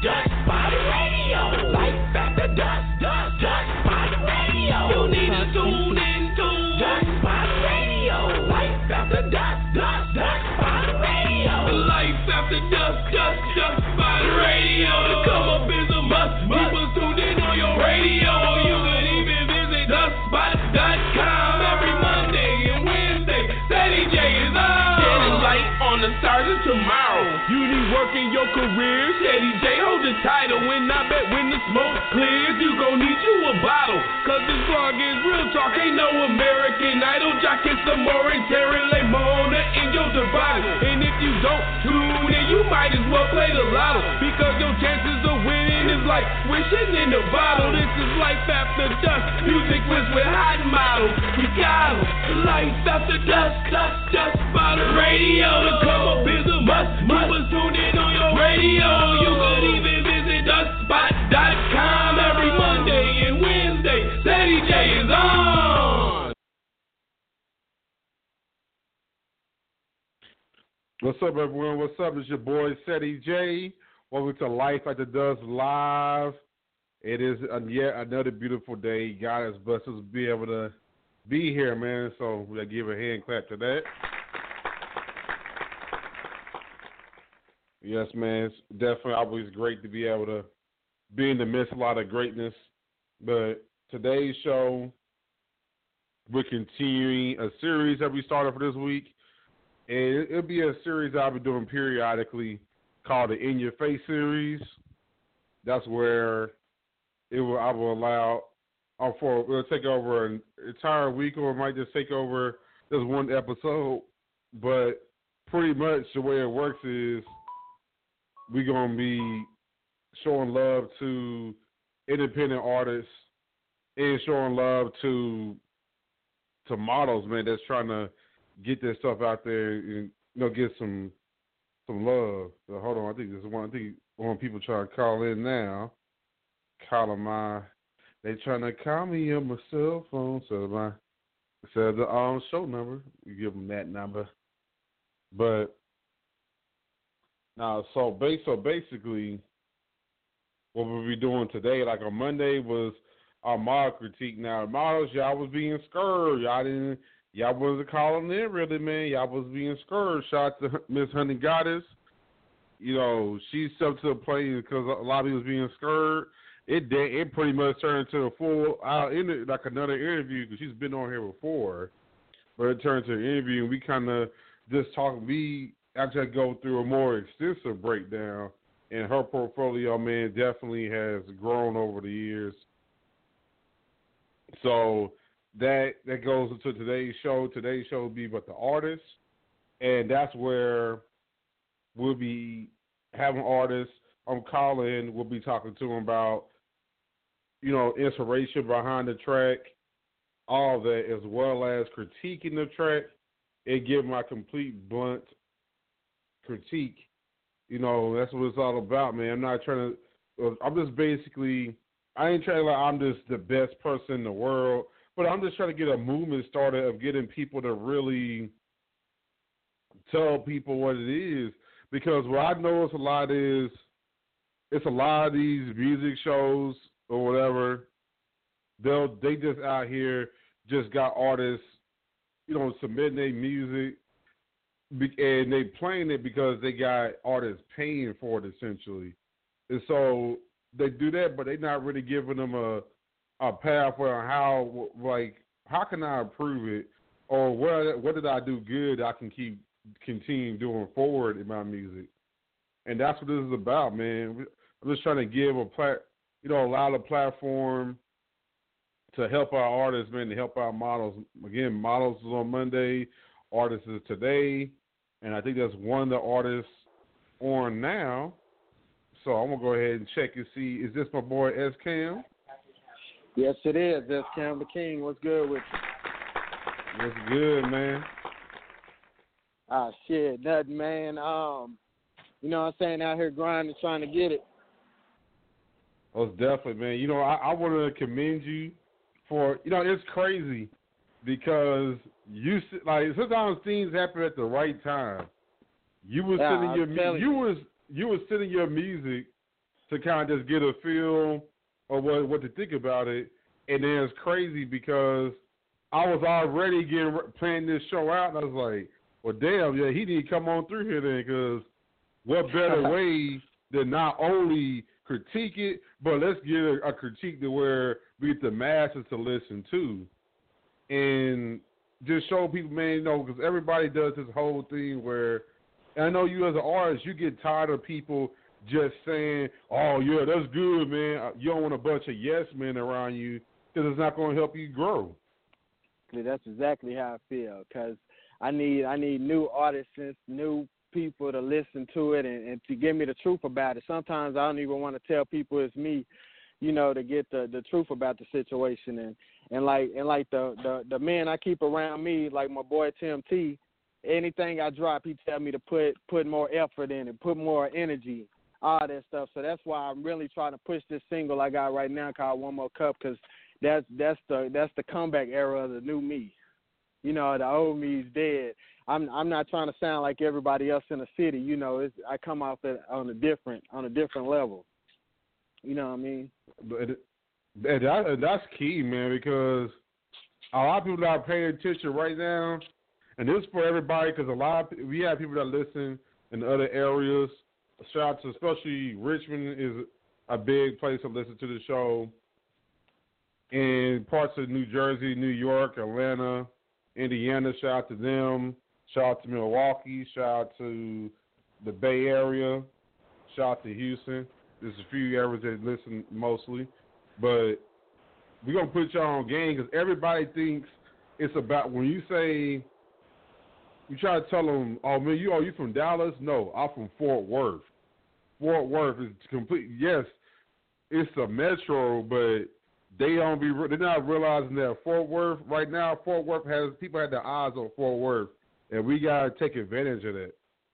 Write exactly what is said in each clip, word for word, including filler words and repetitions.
Dust Spot Radio. Life after dusk, dust, dust Spot Radio. You need to tune in to Dust Spot Radio. Life after dusk, dust, dust Spot Radio. Life after dusk, dust, dust Spot Radio. To come up is a must. Keep us tuned in on your radio. You can even visit dust spot dot com every Monday and Wednesday. Ceddy J is on. Shedding light on the stars of tomorrow. You need work in your career. Ceddy J hold the title. When I bet when the smoke clears, you gon' need you a bottle. Cause this vlog is real talk. Ain't no American Idol. Jockin' some more and tearing like Mona in your device. And if you don't tune in, you might as well play the lotto. Because your chances of winning is like wishing in a bottle. This is life after dusk. Music was with hot models. We got 'em. Life after dusk. Dusk, dusk, spot radio. To come up is a must. Keep us tuned in on your radio. You could even visit dust spot dot com every Monday and Wednesday. Ceddy J is on. What's up, everyone? What's up? It's your boy, Ceddy J. Welcome to Life After Dusk Live. It is uh, yet another beautiful day. God has blessed us to be able to be here, man. So we'll give a hand clap to that. Yes, man. It's definitely always great to be able to be in the midst of a lot of greatness. But today's show, we're continuing a series that we started for this week. And it'll be a series I'll be doing periodically called the In Your Face series. That's where it will I will allow uh, for it'll take over an entire week, or it might just take over just one episode. But pretty much the way it works is we're gonna be showing love to independent artists and showing love to to models, man, that's trying to get their stuff out there and, you know, get some some love. So hold on, I think there's one. I think one people trying to call in now. Calling my, they trying to call me on my cell phone. So my, so the um show number, you give them that number. But now, so base, so basically, what we'll be doing today, like on Monday, was our model critique. Now, models, y'all was being scared. Y'all didn't. Y'all wasn't calling in, really, man. Y'all was being scared. Shout out to Miss Honey Goddess. You know, she stepped to the plate because a lot of people was being scared. It did, it pretty much turned into a full out inter, like another interview, because she's been on here before. But it turned into an interview, and we kind of just talk. We actually go through a more extensive breakdown, and her portfolio, man, definitely has grown over the years. So that that goes into today's show. Today's show will be about the artists, and that's where we'll be having artists on call-in. We'll be talking to them about, you know, inspiration behind the track, all of that, as well as critiquing the track and give my complete blunt critique. You know, that's what it's all about, man. I'm not trying to, I'm just basically, I ain't trying to like I'm just the best person in the world, but I'm just trying to get a movement started of getting people to really tell people what it is. Because what I notice a lot is, it's a lot of these music shows or whatever, they'll they just out here just got artists, you know, submitting their music, and they playing it because they got artists paying for it, essentially. And so they do that, but they're not really giving them a a pathway on how, like, how can I improve it, or what what did I do good I can keep continue doing forward in my music. And that's what this is about, man. I'm just trying to give a plat, you know, allow the platform to help our artists, man, to help our models. Again, models is on Monday, artists is today, and I think that's one of the artists on now. So I'm gonna go ahead and check and see. Is this my boy S Cam? Yes, it is. S Cam the King. What's good with you? What's good, man? Ah, shit, nothing, man. Um, you know what I'm saying? Out here grinding, trying to get it. Oh, definitely, man. You know, I, I want to commend you for, you know, it's crazy because you, like, sometimes things happen at the right time. You was Yeah, sending your I'm telling you you. was you was sending your music to kind of just get a feel of what what to think about it. And then it's crazy because I was already getting planning this show out, and I was like, well, damn, yeah, he need to come on through here then, because what better way than not only critique it, but let's get a, a critique to where we get the masses to listen to. And just show people, man, you know, because everybody does this whole thing where, and I know you as an artist, you get tired of people just saying, oh, yeah, that's good, man. You don't want a bunch of yes men around you because it's not going to help you grow. That's exactly how I feel, because I need I need new artists, new people to listen to it and, and to give me the truth about it. Sometimes I don't even want to tell people it's me, you know, to get the, the truth about the situation. And, and like and like the, the, the men I keep around me, like my boy Tim T, anything I drop, he tell me to put put more effort in it, put more energy, all that stuff. So that's why I'm really trying to push this single I got right now called One More Cup, because that's that's the that's the comeback era of the new me. You know, the old me's dead. I'm I'm not trying to sound like everybody else in the city. You know, it's, I come off it on a different on a different level. You know what I mean? But that, that's key, man, because a lot of people are paying attention right now, and this is for everybody, because a lot of we have people that listen in other areas. Shout out to especially Richmond is a big place to listen to the show. In parts of New Jersey, New York, Atlanta, Indiana, shout out to them. Shout out to Milwaukee. Shout out to the Bay Area. Shout out to Houston. There's a few areas that listen mostly. But we're going to put y'all on game because everybody thinks it's about, when you say, you try to tell them, oh, man, you, oh, you from Dallas? No, I'm from Fort Worth. Fort Worth is complete. Yes, it's a metro, but they don't be, they're not realizing that Fort Worth, right now, Fort Worth has, people have their eyes on Fort Worth, and we got to take advantage of that.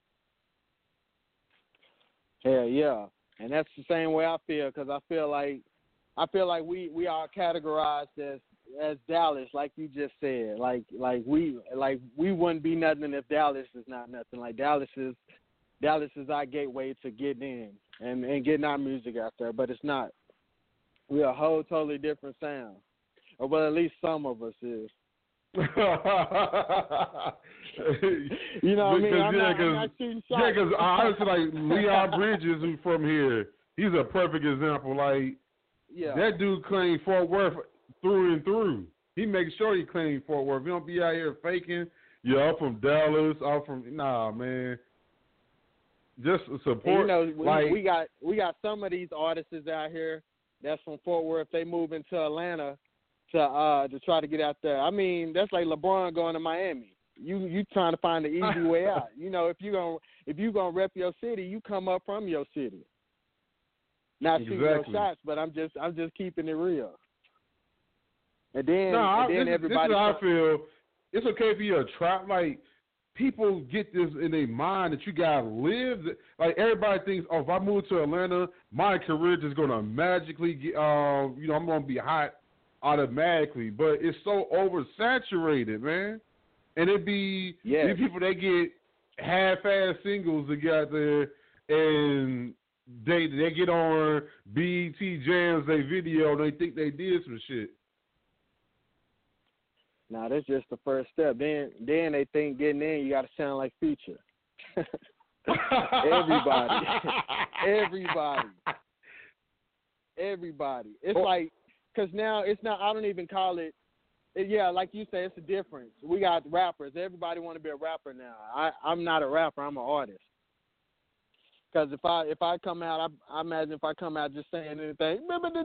Hell yeah. And that's the same way I feel, because I feel like, I feel like we, we are categorized as, as Dallas, like you just said. Like, like we, like we wouldn't be nothing if Dallas is not nothing. Like Dallas is, Dallas is our gateway to getting in and, and getting our music out there, but it's not. We're a whole totally different sound. Or well, at least some of us is. You know what I mean? I'm yeah, not, I'm not shooting shots. Yeah, because honestly, like, Leon Bridges, who's from here, he's a perfect example. Like, yeah. That dude claimed Fort Worth through and through. He makes sure he claims Fort Worth. He don't be out here faking, yeah, I'm from Dallas, I'm from, nah, man. Just support. And, you know, we, like, we got we got some of these artists out here that's from Fort Worth. They move into Atlanta to uh to try to get out there. I mean, that's like LeBron going to Miami. You you trying to find the easy way out. You know, if you gonna if you gonna rep your city, you come up from your city. Not shooting exactly. no shots, but I'm just I'm just keeping it real. And then, no, and then this, everybody. This is how I feel. It's okay if you're a trap. Like, people get this in their mind that you gotta live. Like, everybody thinks, oh, if I move to Atlanta, my career just gonna magically get, um, you know, I'm gonna be hot automatically. But it's so oversaturated, man. And it be yes. these people that get half-ass singles to get out there, and they they get on B E T Jams, they video, and they think they did some shit. Nah, that's just the first step. Then, then they think getting in, you got to sound like Future. Everybody, everybody, everybody. It's oh. like, cause now it's not. I don't even call it. it. Yeah, like you say, it's a difference. We got rappers. Everybody want to be a rapper now. I, I'm not a rapper. I'm an artist. Cause if I if I come out, I, I imagine if I come out just saying anything,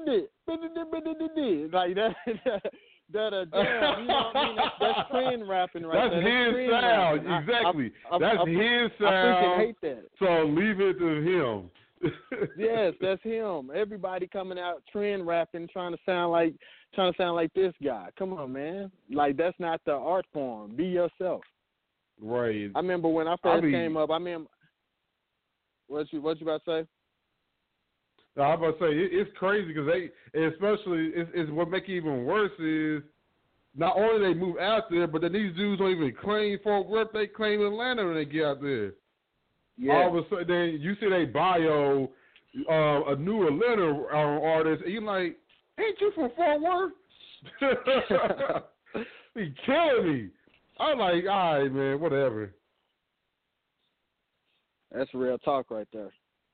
like that. That a damn, you know what I mean? That's, that's trend rapping right that's there. His that's sound, rapping. exactly. I, I, that's I, his sound. I freaking hate that. So leave it to him. Yes, that's him. Everybody coming out trend rapping, trying to sound like trying to sound like this guy. Come on, man. Like, that's not the art form. Be yourself. Right. I remember when I first I mean, came up. I mean, what you what you about to say? No, I'm about to say, it, it's crazy because they, especially, it's, it's what make it even worse is not only they move out there, but then these dudes don't even claim Fort Worth, they claim Atlanta when they get out there. Yeah. All of a sudden, then you see their bio, uh, a new Atlanta um, artist, and you're like, ain't you from Fort Worth? He killing me. I'm like, all right, man, whatever. That's real talk right there.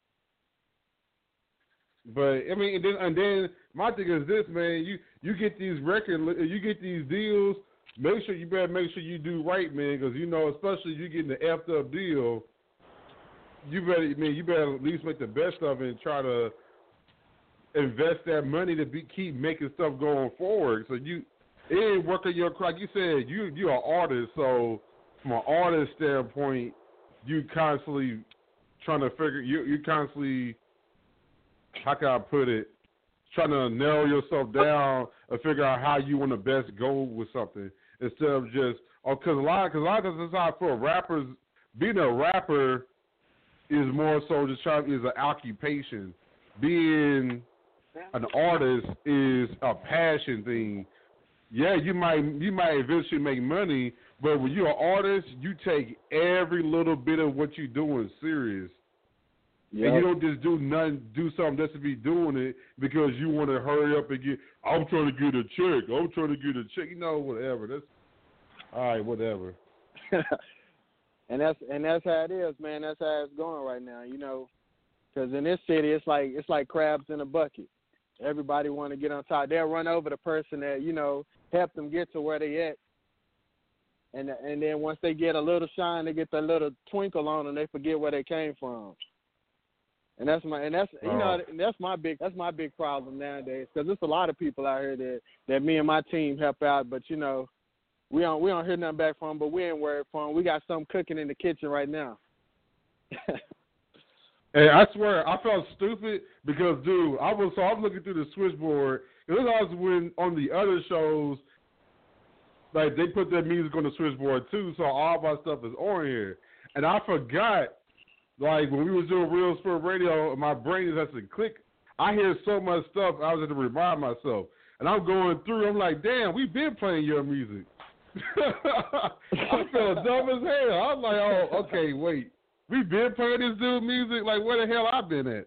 But I mean, and then, and then my thing is this, man. You you get these record, you get these deals. Make sure you better make sure you do right, man, because you know, especially if you getting the effed up deal, you better, man, you better at least make the best of it and try to invest that money to be, keep making stuff going forward. So you, it ain't working your crack. You said you you're an artist, so from an artist standpoint, you constantly trying to figure you you constantly. How can I put it? Trying to narrow yourself down and figure out how you want to best go with something instead of just oh, because a lot, because a lot of times that's how I feel. Rappers, being a rapper is more so just trying is an occupation. Being an artist is a passion thing. Yeah, you might you might eventually make money, but when you're an artist, you take every little bit of what you're doing serious. Yep. And you don't just do nothing, do something just to be doing it because you want to hurry up and get, I'm trying to get a check. I'm trying to get a check. You know, whatever. That's, all right, whatever. and that's and that's how it is, man. That's how it's going right now, you know. Because in this city, it's like it's like crabs in a bucket. Everybody want to get on top. They'll run over the person that, you know, helped them get to where they at. And, and then once they get a little shine, they get that little twinkle on them, they forget where they came from. And that's my and that's you know and that's my big that's my big problem nowadays, because there's a lot of people out here that, that me and my team help out, but you know we don't we don't hear nothing back from them, but we ain't worried for them. We got something cooking in the kitchen right now. And I swear I felt stupid because dude, I was so I was looking through the switchboard. It was always when on the other shows, like they put their music on the switchboard too, so all of our stuff is on here, and I forgot. Like, when we was doing Real Spirit Radio, my brain is has to click. I hear so much stuff, I was going to remind myself. And I'm going through, I'm like, damn, we've been playing your music. I felt dumb as hell. I was like, oh, okay, wait. We've been playing this dude music? Like, where the hell I been at?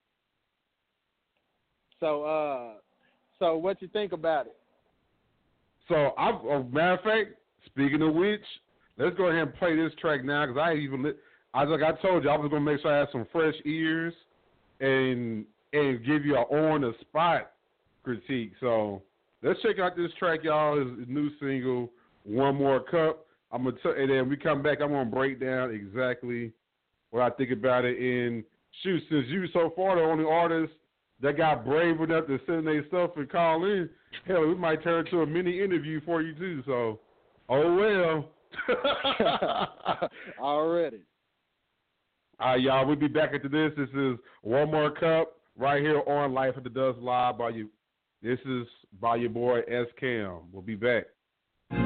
So, uh, so what you think about it? So, I'm, a matter of fact, speaking of which, let's go ahead and play this track now, because I even lit. I like I told you, I was gonna make sure I had some fresh ears and and give you an on the spot critique. So let's check out this track, y'all. His, his new single, "One More Cup." I'm gonna t- and then we come back. I'm gonna break down exactly what I think about it. And shoot, since you so far the only artist that got brave enough to send their stuff and call in, hell, we might turn into a mini interview for you too. So, oh well. Already. All right, y'all, we'll be back into this. This is One More Cup right here on Life After Dusk Live by you. This is by your boy S Cam. We'll be back. Man,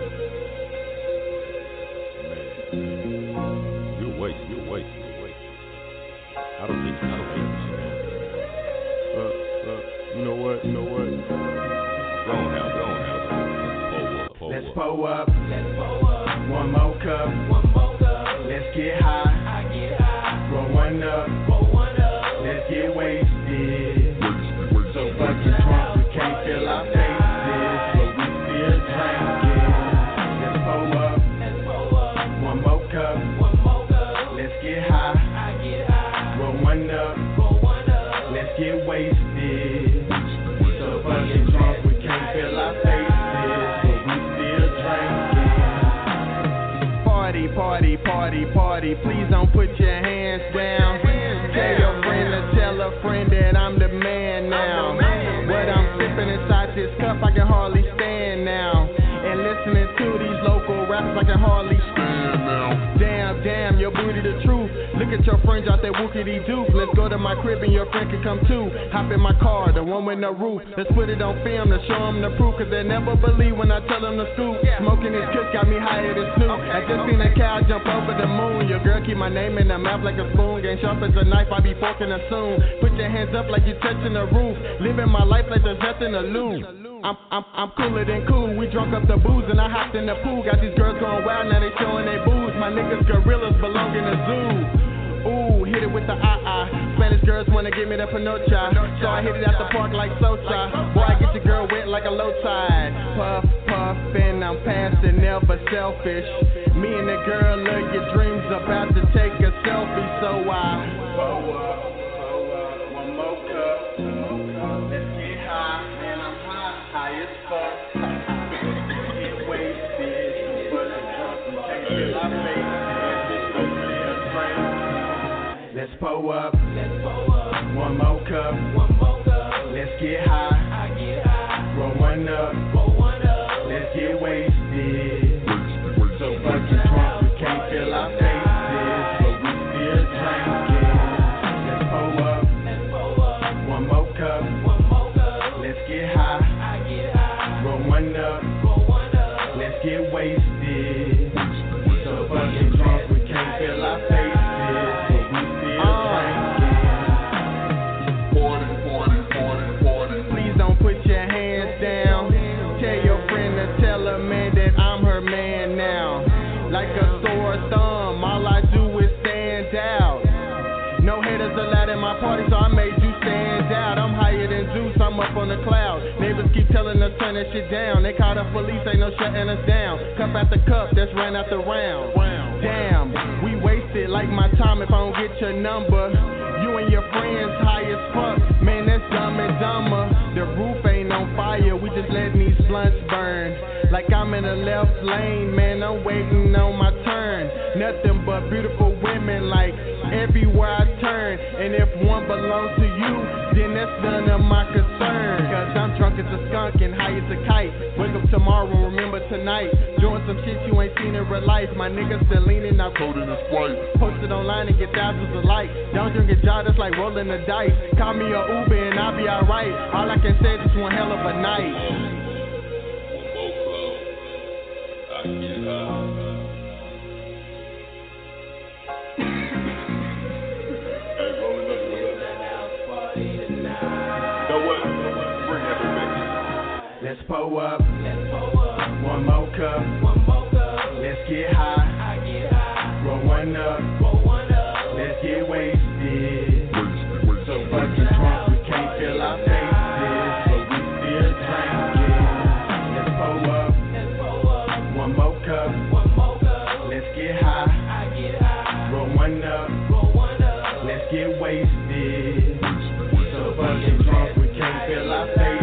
you're wasting, you're wasting, you're wasting. I don't think, I don't think you should. Uh, uh, you know what, you know what? Go on now, go on now. Pull up, pull Let's up. pull up. Let's pull up. One more cup. One more cup. Let's get high. I get high. Roll one up. Roll one up. Let's get wasted. So fucking drunk we can't feel our faces, but we still drinking. Let's pull up. Let's pull up. One more cup. One more cup. Let's get high. I get high. Roll one up. Roll one up. Let's get wasted. So fucking drunk we can't feel our faces, but we still drinking. Party, party, party, party. Please don't put your hands down. Tell your friend to tell a friend that I'm the man now. What I'm sipping inside this cup, I can hardly stand now. And listening to these local rappers, I can hardly stand now. Damn, damn, your booty the truth. Look at your friends out there whoopity doop. Let's go to my crib and your friend can come too. Hop in my car, the one with no roof. Let's put it on film to show them the proof, cause they never believe when I tell them to scoop. Smoking this kick got me higher than Snoop. I just seen a cow jump over the moon. Your girl keep my name in her mouth like a spoon. Game sharp as a knife, I be forking her soon. Put your hands up like you're touching the roof. Living my life like there's nothing to lose. I'm, I'm, I'm cooler than cool. We drunk up the booze and I hopped in the pool. Got these girls going wild, now they showing they booze. My niggas gorillas belong in the zoo. Ooh, hit it with the ah-ah. Spanish girl girls wanna give me the panocha. So I hit it at the park like Socha. Boy, I get your girl wet like a low tide. Puff, puff, and I'm past it, never selfish. Me and the girl look your dreams about to take a selfie. So I pull up, pull up, one more cup. Let's get high, man, I'm high, high as fuck. Get wasted, but the drunk, we can't feel our faces. It's so clear, drink. Let's pull up, let's pull up, one more cup, one more cup. Let's get high, I get high. Roll one up, roll one up. Let's get wasted. So fucking drunk, we can't feel our faces, but we still drinking. Let's pull up, let's pull up, one more cup, one more cup. Let's get high, I get high. Roll one up, roll one up. Let's get wasted. So fucking drunk, we can't feel our faces, but we still drinking. Party, party, party, party. Please don't put your hands down. Tell your friend to tell her man that I'm her man now. Like a sore thumb, all I do is stand out. No haters allowed at my party, so I made you stand out. I'm higher than Zeus, I'm up on the cloud. Neighbors keep telling us turn that shit down. They call the police, ain't no shutting us down. Cup after cup, that's ran out the round. Damn, we wasted like my time if I don't get your number. You and your friends high as fuck, man, that's dumb and dumber. The roof ain't on fire, we just letting these blunts burn. Like I'm in the left lane, man, I'm waiting on my turn. Nothing but beautiful women, like everywhere I turn. And if one belongs to you, then that's none of my concern. Cause I'm drunk as a skunk and high as a kite. Wake up tomorrow, remember tonight. Doing some shit you ain't seen in real life. My niggas still leaning, I'm cold in this flight. Posted online and get thousands of likes. Don't drink a jar, that's like rolling the dice. Call me a Uber and I'll be alright. All I can say is one hell of a night. Let's pull up, let's pull up, one more cup, one more cup. Let's get high, I get high. Roll one up, roll one up. Let's get wasted. So fucking drunk, we can't feel our faces, but we still drinking. Let's pull up, let's pull up, one more cup, one more cup. Let's get high, I get high. Roll one up, roll one up. Let's get wasted. So fucking drunk, we can't feel our faces.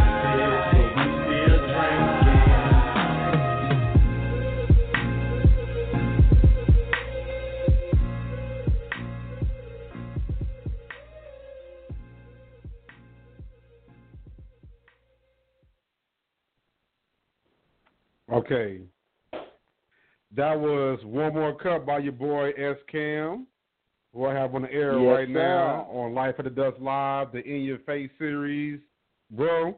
Okay, that was One More Cup by your boy S Cam, who I have on the air yes, right sir. now on Life of the Dust Live, the In Your Face series. Bro,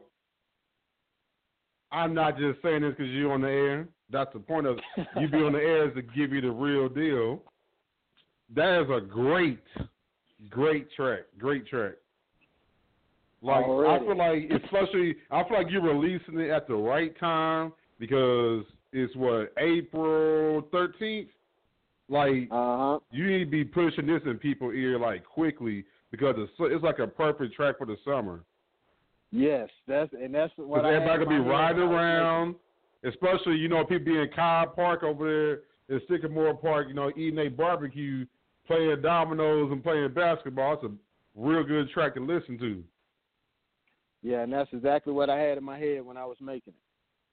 I'm not just saying this because you're on the air. That's the point of you be on the air is to give you the real deal. That is a great, great track. Great track. Like Already. I feel like, especially, I feel like you're releasing it at the right time because it's what, April thirteenth. Like uh-huh. you need to be pushing this in people's ear like quickly because it's, it's like a perfect track for the summer. Yes, that's and that's what I everybody had could in be my head riding when I was around, especially, you know, people be in Cobb Park over there in Sycamore Park, you know, eating a barbecue, playing dominoes and playing basketball. It's a real good track to listen to. Yeah, and that's exactly what I had in my head when I was making it.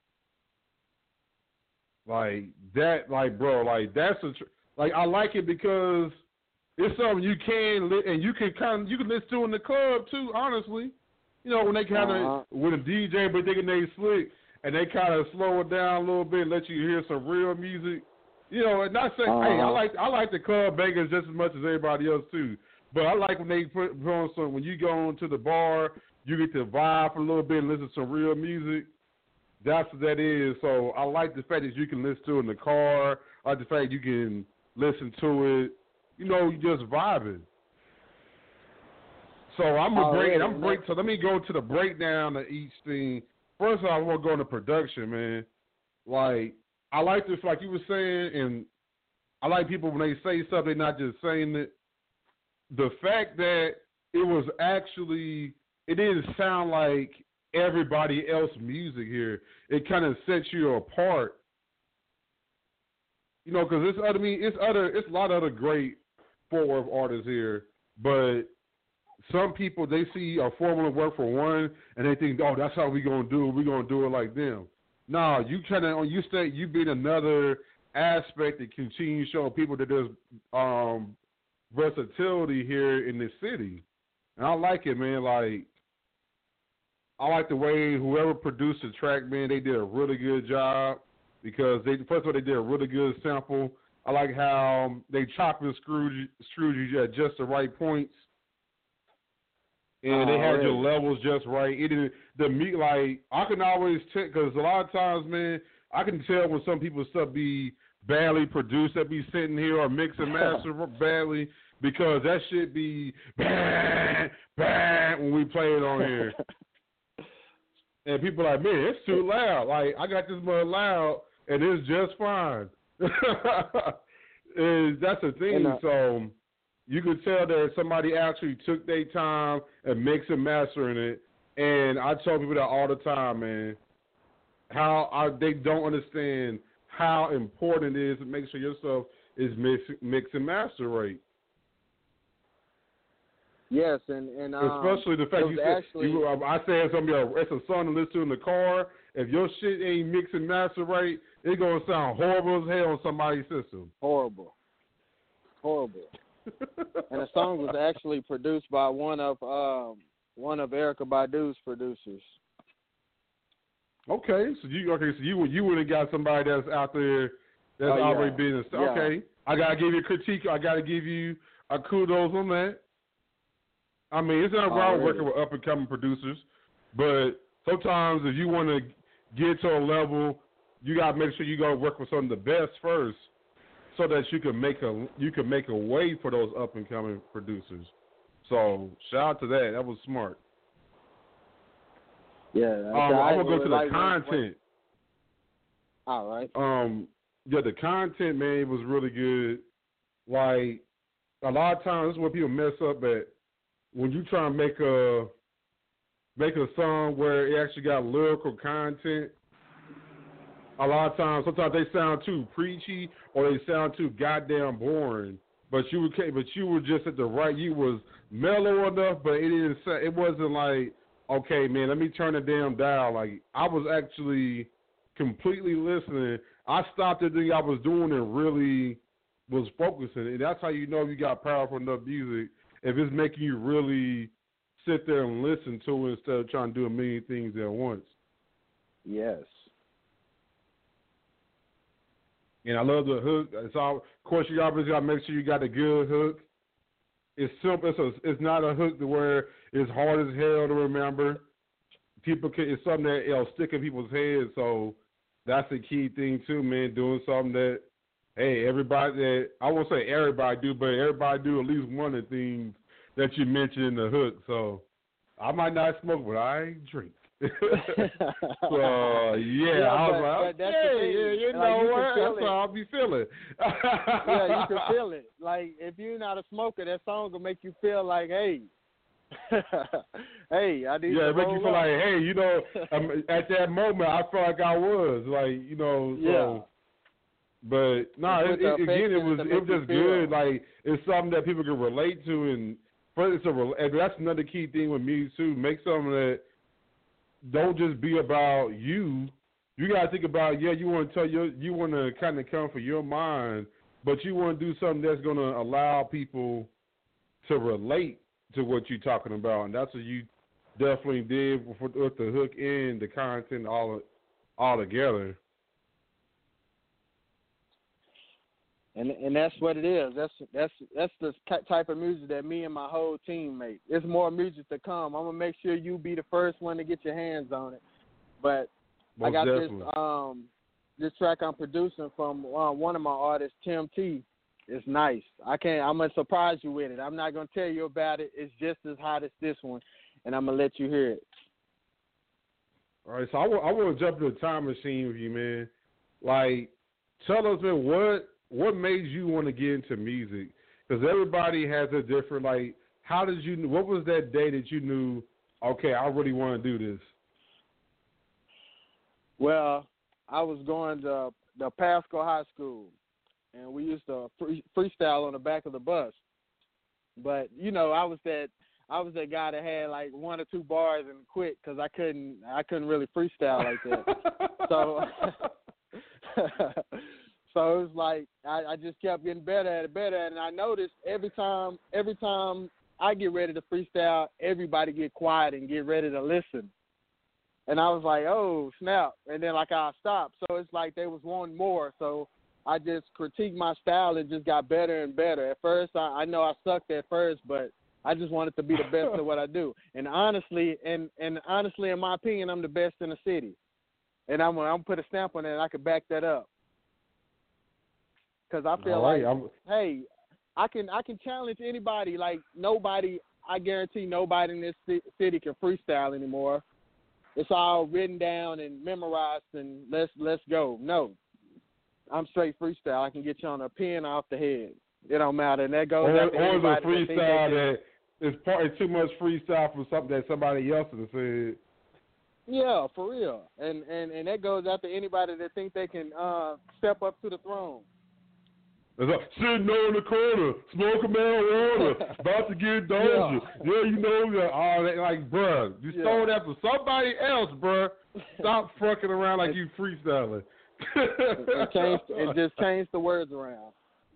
Like that, like bro, like that's a tr- like I like it because it's something you can li- and you can kind of you can listen to in the club too. Honestly, you know when they kind of uh-huh. when a D J but thinking they slick and they kind of slow it down a little bit, and let you hear some real music. You know, and not saying uh-huh. hey, I like I like the club bangers just as much as everybody else too. But I like when they put, put on some when you go into the bar, you get to vibe for a little bit and listen to some real music. That's what that is. So I like the fact that you can listen to it in the car. I like the fact you can listen to it. You know, you just vibing. So I'm gonna break. I'm break. So let me go to the breakdown of each thing. First, I want to go into production, man. Like I like this, like you were saying, and I like people when they say something, they're not just saying it. The fact that it was actually, it didn't sound like everybody else's music here. It kind of sets you apart. You know, because it's other, I mean, it's other, it's a lot of other great Fort Worth artists here, but some people, they see a formula work for one, and they think, oh, that's how we gonna do it. We gonna do it like them. No, you trying to, you stay, you being another aspect that continue to show people that there's um, versatility here in this city, and I like it, man. Like, I like the way whoever produced the track, man, they did a really good job because they, first of all, they did a really good sample. I like how they chopped and screwed, screwed you at just the right points. And they had your levels just right. It didn't, the meat, like, I can always tell, because a lot of times, man, I can tell when some people's stuff be badly produced, that be sitting here or mix and master badly, because that shit be bang, bang when we play it on here. And people are like, man, it's too loud. Like, I got this much loud, and it's just fine. And that's the thing, uh, so you can tell that somebody actually took their time and mix and mastering it. And I tell people that all the time, man, how I, they don't understand how important it is to make sure your stuff is mix, mix and master right. Yes, and, and um, especially the fact you said, actually, you, I said something, it's a song to listen to in the car. If your shit ain't mix and master right, it's going to sound horrible as hell on somebody's system. Horrible. Horrible. And the song was actually produced by one of um, one of Erykah Badu's producers. Okay, so you okay? So you you would have got somebody that's out there that's oh, yeah. already been. Yeah. Okay, I gotta give you a critique. I gotta give you a kudos on that. I mean, it's not wrong Already. working with up and coming producers, but sometimes if you want to get to a level, you gotta make sure you go work with some of the best first, so that you can make a you can make a way for those up and coming producers. So shout out to that. That was smart. Yeah, um, I'm gonna go to the like, content. All right. Um, yeah, the content, man, was really good. Like, a lot of times, this is where people mess up at. When you try to make a make a song where it actually got lyrical content, a lot of times, sometimes they sound too preachy or they sound too goddamn boring. But you were, but you were just at the right. You was mellow enough, but it didn't. It wasn't like, okay, man, let me turn it damn down. Like, I was actually completely listening. I stopped the thing I was doing and really was focusing. And that's how you know you got powerful enough music, if it's making you really sit there and listen to it instead of trying to do a million things at once. Yes. And I love the hook. It's all, of course, you obviously got to make sure you got a good hook. It's simple. It's, a, it's not a hook to where it's hard as hell to remember. People can, it's something that it'll stick in people's heads. So that's the key thing too, man. Doing something that, hey, everybody that, I won't say everybody do, but everybody do at least one of the things that you mentioned in the hook. So I might not smoke, but I drink. so yeah, yeah, I was but, like, but okay, yeah, you like, know you what? That's it. how I'll be feeling. Yeah, you can feel it. Like, if you're not a smoker, that song will make you feel like, hey, hey, I need yeah, to it make you feel up. like, hey, you know, um, at that moment, I felt like I was, like, you know, so. Yeah. But no, nah, it, it, again, it was it was just good. Like, it's something that people can relate to, and first, it's a, and that's another key thing with music too. Make something that don't just be about you. You gotta think about, yeah, you want to tell your, you want to kind of come for your mind, but you want to do something that's gonna allow people to relate to what you're talking about, and that's what you definitely did with, with the hook and the content all all together. And and that's what it is. That's that's that's the type of music that me and my whole team make. There's more music to come. I'm gonna make sure you be the first one to get your hands on it. But Most I got definitely. this um this track I'm producing from uh, one of my artists, Tim T. It's nice. I can't. I'm gonna surprise you with it. I'm not gonna tell you about it. It's just as hot as this one, and I'm gonna let you hear it. All right. So I want I want to jump into the time machine with you, man. Like, tell us, man, what. What made you want to get into music? Because everybody has a different, like, how did you? What was that day that you knew? Okay, I really want to do this. Well, I was going to the Pasco High School, and we used to free, freestyle on the back of the bus. But you know, I was that I was that guy that had like one or two bars and quit because I couldn't I couldn't really freestyle like that. so, so it was like I, I just kept getting better at it, better at it. And I noticed every time every time I get ready to freestyle, everybody get quiet and get ready to listen. And I was like, oh, snap. And then, like, I stopped. So it's like they was wanting more. So I just critiqued my style and just got better and better. At first, I, I know I sucked at first, but I just wanted to be the best at what I do. And honestly, and, and honestly, in my opinion, I'm the best in the city. And I'm I'm put a stamp on it, and I can back that up. Because I feel right, like, I'm... hey, I can I can challenge anybody. Like, nobody, I guarantee nobody in this city can freestyle anymore. It's all written down and memorized, and let's let's go. No, I'm straight freestyle. I can get you on a pin off the head. It don't matter, and that goes Or, after or anybody the freestyle that, that is part too much freestyle from something that somebody else has said. Yeah, for real, and and and that goes after anybody that think they can uh, step up to the throne. It's like sitting there in the corner, smoking marijuana, about to get doja. Yeah. yeah, you know, all that. Like, bruh, you yeah. stole that for somebody else, bruh. Stop fucking around like you freestyling. it, changed, it just changed the words around.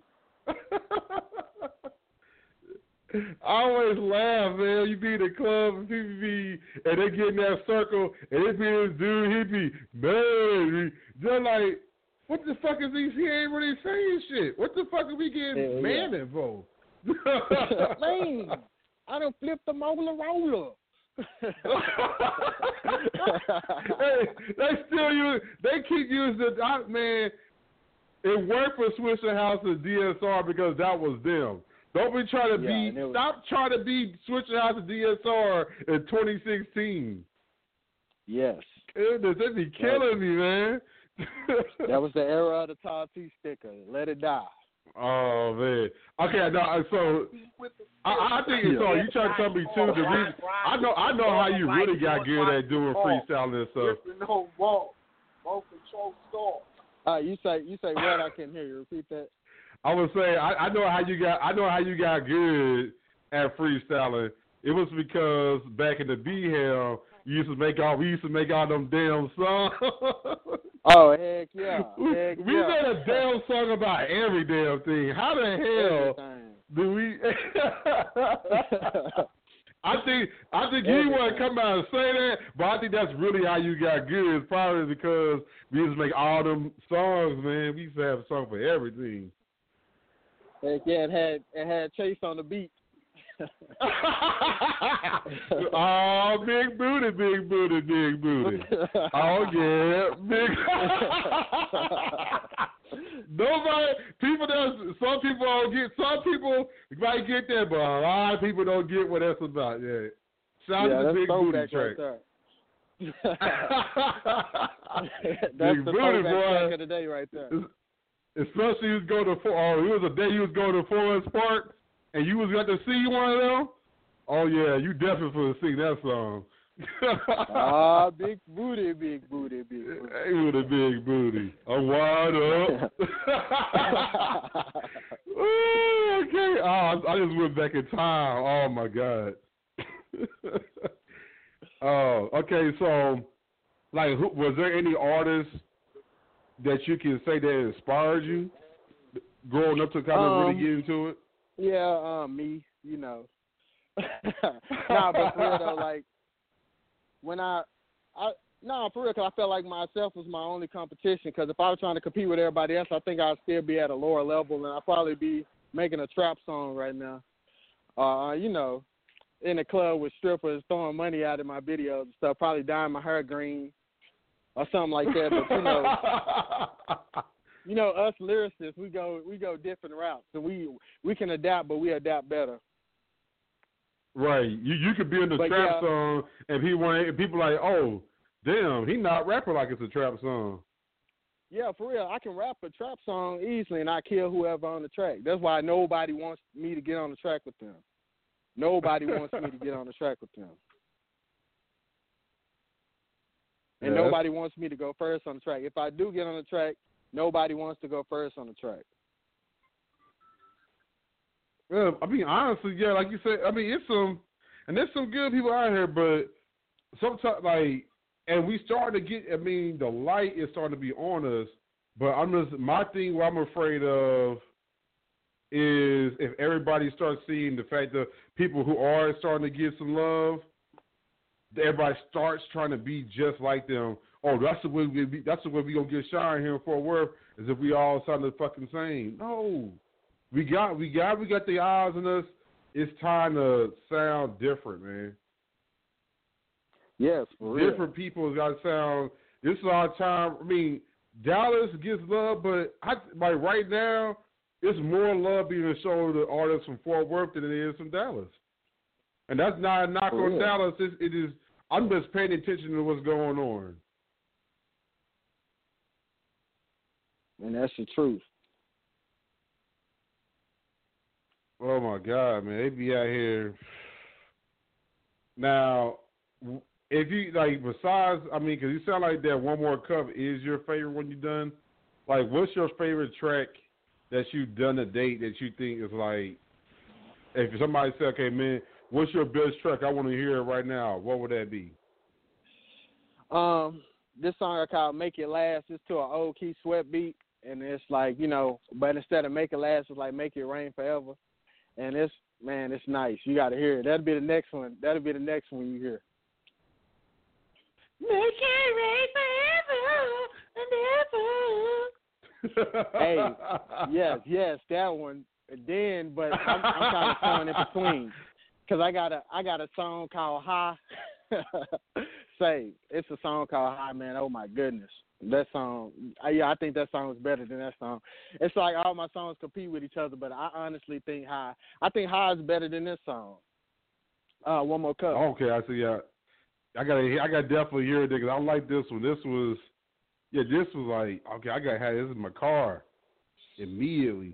I always laugh, man. You be in the club and people be, and they get in that circle, and it be this dude, he be, man, just like, what the fuck is he? He ain't really saying shit. What the fuck are we getting yeah, man yeah. for? Man, I done flipped the molar roller. Hey, they still use. They keep using the I, man. It worked for Swisher House and D S R because that was them. Don't be trying to yeah, be. Was, stop trying to be Swisher House and D S R in twenty sixteen. Yes. Goodness, they be killing me, man. That was the era of the Tall T sticker. Let it die. Oh man. Okay, no, so I, I think it's all you trying to tell me too. The reason I know I know how you really got good at doing freestyling and stuff. Uh, you say you say what? I can't hear you. Repeat that. I would say I, I know how you got I know how you got good at freestyling. It was because back in the B Hell, you used to make all we used to make all them damn songs. Oh heck yeah! Heck we yeah. made a damn song about every damn thing. How the hell Everything. do we? I think I think Everything. you want to come out and say that, but I think that's really how you got good. It's probably because we used to make all them songs, man. We used to have a song for everything. Heck yeah! It had it had Chase on the beat. Oh, big booty, big booty, big booty. Oh yeah, big. Nobody, people that some people don't get. Some people might get that, but a lot of people don't get what that's about. Yeah, shout yeah, out to the big booty right track. There. Big That's the booty boy. track of the day right there. Especially you was going to. Oh, it was a day you was going to Forest Park. And you was got to see one of them? Oh, yeah, you definitely for to sing that song. Ah, big booty, big booty, big booty. Hey, with a big booty. I'm wide up. Ooh, okay. Oh, I just went back in time. Oh, my God. Oh, okay, so, like, who, was there any artists that you can say that inspired you growing up to kind of um, really get into it? Yeah, um, me, you know. Nah, but for real though, like when I, I, nah, for real, cause I felt like myself was my only competition. Cause if I was trying to compete with everybody else, I think I'd still be at a lower level, and I'd probably be making a trap song right now. Uh, you know, in the club with strippers throwing money out in my videos and stuff, probably dyeing my hair green or something like that. But you know. You know, us lyricists, we go we go different routes, and we we can adapt, but we adapt better. Right. You you could be in the but trap yeah. song, and people and people like, oh, damn, he not rapping like it's a trap song. Yeah, for real. I can rap a trap song easily, and I kill whoever on the track. That's why nobody wants me to get on the track with them. nobody wants me to get on the track with them. And Yeah, nobody wants me to go first on the track. If I do get on the track, nobody wants to go first on the track. Yeah, I mean, honestly, yeah, like you said, I mean, it's some, and there's some good people out here, but sometimes, like, and we starting to get, I mean, the light is starting to be on us, but I'm just, my thing, what I'm afraid of is if everybody starts seeing the fact that people who are starting to get some love, everybody starts trying to be just like them. Oh, that's the way we be, that's the way we gonna get shine here in Fort Worth, is if we all sound the fucking same. No, we got, we got, we got the eyes on us. It's time to sound different, man. Yes, for real. Different people got to sound. This is our time. I mean, Dallas gets love, but I, like right now, it's more love being shown to artists from Fort Worth than it is from Dallas. And that's not a knock for on real. Dallas. It, it is. I'm just paying attention to what's going on. And that's the truth. Oh my God, man, they be out here. Now, if you like, besides, I mean, because you sound like that One More Cup is your favorite one you done. Like, what's your favorite track that you've done to date that you think is like, if somebody say, okay, man, what's your best track? I want to hear it right now. What would that be? Um, this song I call "Make It Last." It's to an old Keith Sweat beat, and it's like, you know, but instead of "Make It Last," it's like "Make It Rain Forever," and it's, man, it's nice. You got to hear it. That'll be the next one. That'll be the next one you hear. Make it rain forever and ever. Hey, yes, yes, that one. Then, but I'm, I'm kind of torn in between, cause I got a I got a song called "High." Say, it's a song called "High," man. Oh my goodness, that song. I, yeah, I think that song is better than that song. It's like all my songs compete with each other, but I honestly think "High." I think "High" is better than this song. Uh, One More Cup. Okay, I see. Yeah, I got I got definitely hear it because I like this one. This was, yeah, this was like, okay, I got to have this in my car immediately.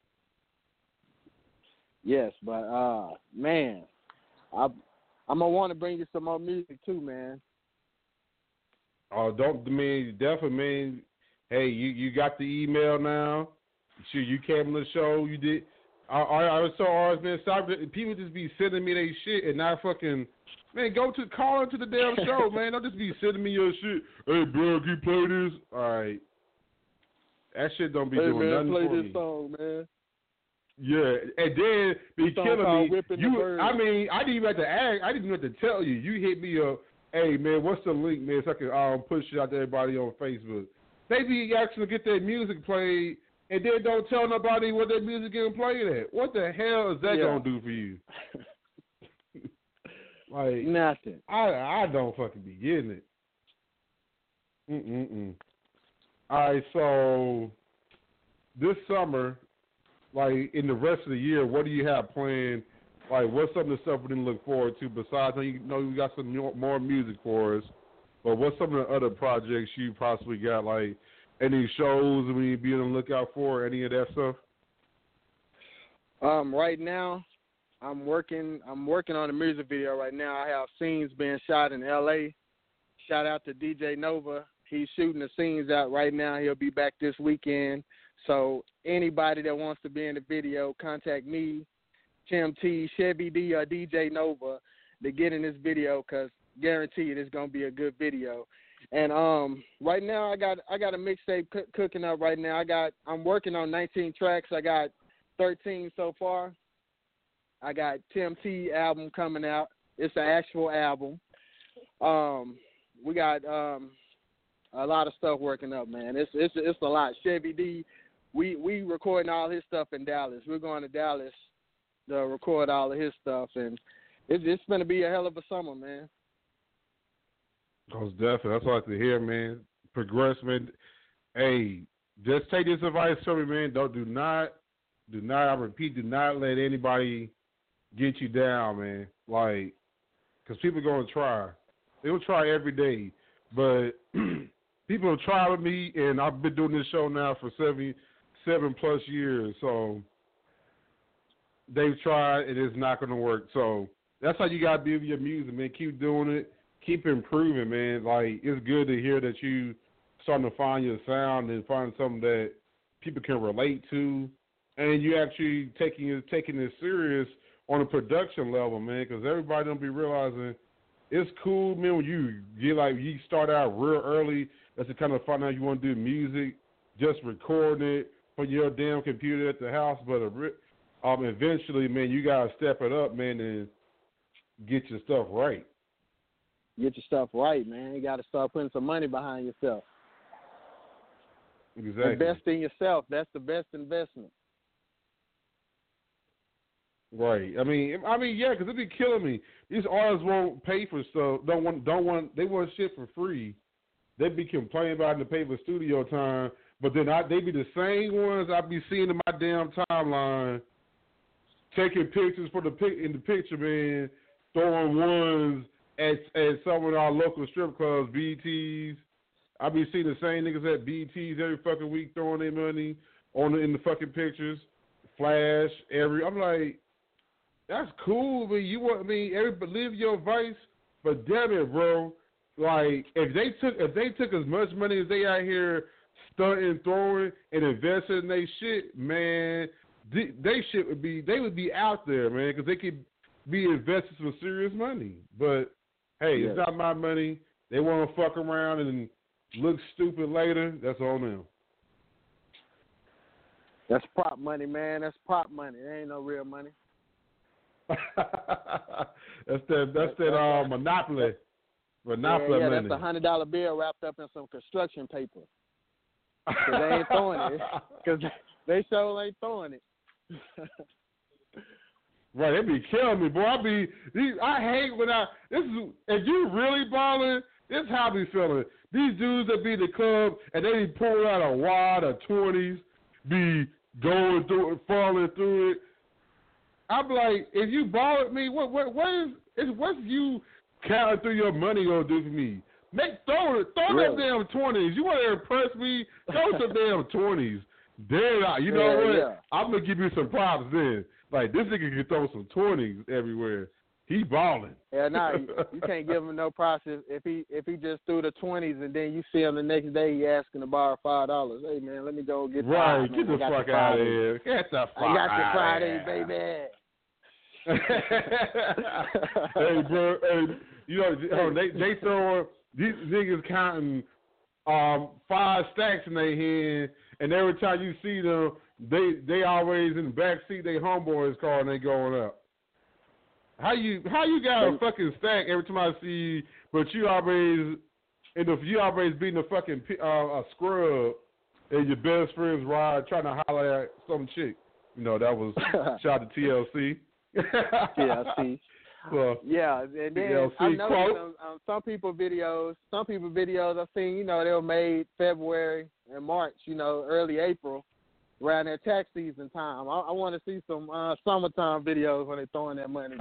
Yes, but uh, man, I I'm gonna want to bring you some more music too, man. Oh, don't I mean definitely mean. Hey, you, you got the email now. Sure, you came on the show. You did. I I, I was so ours, man. Stop. People just be sending me their shit and not fucking. Man, go to call into the damn show, man. Don't just be sending me your shit. Hey, bro, can you play this? All right. That shit don't be hey, doing man, nothing play for this me. song, man. Yeah, and then be Song killing called me. Whipping the You, Bird. I mean, I didn't even have to ask. I didn't even have to tell you. You hit me up. Hey, man, what's the link, man, so I can um, push it out to everybody on Facebook. They be asking to get their music played, and then don't tell nobody what their music getting played at. What the hell is that Yeah. gonna do for you? Like Nothing. I I don't fucking be getting it. Mm mm mm. All right, so this summer, like in the rest of the year, what do you have planned? Like, what's some of the stuff we didn't look forward to besides, you know, you got some more music for us, but what's some of the other projects you possibly got, like any shows we need to be on the lookout for, any of that stuff? Um, right now, I'm working. I'm working on a music video right now. I have scenes being shot in L A. Shout out to D J Nova. He's shooting the scenes out right now. He'll be back this weekend. So anybody that wants to be in the video, contact me, Tim T, Chevy D, or D J Nova to get in this video, because guaranteed it's gonna be a good video. And um, right now I got I got a mixtape c- cooking up right now. I got I'm working on nineteen tracks. I got thirteen so far. I got Tim T album coming out. It's an actual album. Um, we got um, a lot of stuff working up, man. It's it's it's a lot. Chevy D, we we recording all his stuff in Dallas. We're going to Dallas to record all of his stuff, and it's it's going to be a hell of a summer, man. Most definitely. That's what I like to hear, man. Progress, man. Hey, just take this advice from me, man. Don't do not, do not. I repeat, do not let anybody get you down, man. Like, because people are going to try. They'll try every day, but people have tried with me, and I've been doing this show now for seven, seven plus years. So they've tried and it's not going to work. So that's how you got to be with your music, man. Keep doing it. Keep improving, man. Like, it's good to hear that you starting to find your sound and find something that people can relate to, and you actually taking it taking it serious on a production level, man. Because everybody don't be realizing it's cool, man. When you get like you start out real early, that's the kind of find out you want to do music, just recording it from your damn computer at the house. But um, eventually, man, you gotta step it up, man, and get your stuff right. Get your stuff right, man. You got to start putting some money behind yourself. Exactly. Invest in yourself. That's the best investment. Right. I mean, I mean, yeah, because it be killing me. These artists won't pay for stuff. Don't want. Don't want. They want shit for free. They be complaining about having to pay for studio time, but then I, they be the same ones I be seeing in my damn timeline, taking pictures for the pic in the picture, man, throwing ones at at some of our local strip clubs, B Ts. I be seeing the same niggas at B Ts every fucking week throwing their money on the, in the fucking pictures. Flash every. I'm like, that's cool, but you want me? Everybody live your vice, but damn it, bro. Like, if they took if they took as much money as they out here stunting, throwing, and investing in they shit, man, they, they shit would be they would be out there, man, because they could be investing some serious money. But hey, yeah. It's not my money. They want to fuck around and look stupid later. That's on them. That's prop money, man. That's prop money. It ain't no real money. that's that. That's that. Uh, monopoly. Monopoly yeah, yeah, money. That's a hundred dollar bill wrapped up in some construction paper. Cause they ain't throwing it. Cause they sure ain't throwing it. Right, they be killing me, boy. I be. These, I hate when I. This is if you really balling. This is how I be feeling. These dudes that be in the club and they be pulling out a wad of twenties, be going through it, falling through it. I'm like, if you ball at me, what what what is, is what's you counting through your money gonna do for me? Make throw it, throw really? them damn twenties. You want to impress me? Throw some damn twenties. Then I, you know yeah, what? Yeah. I'm gonna give you some props then. Like this nigga can throw some twenties everywhere. He balling. Yeah, nah, you, you can't give him no props if, if he if he just threw the twenties and then you see him the next day he asking to borrow five dollars. Hey man, let me go get right. five. Get the fuck out of here. Get the fuck I got out your Friday, here. baby. Hey bro, hey, you know they they throwing these niggas counting um five stacks in their hand, and every time you see them, they they always in the back seat they homeboys car and they going up. How you how you got a fucking stack every time I see you, but you always and if you always being a fucking uh, a scrub and your best friend's ride trying to holler at some chick. You know that was shout out to T L C. T L C. So, yeah, and then T L C I noticed quote. on, on some people videos, some people videos I've seen, you know, they were made February and March, you know, early April, around their tax season time. I, I want to see some uh, summertime videos when they're throwing that money.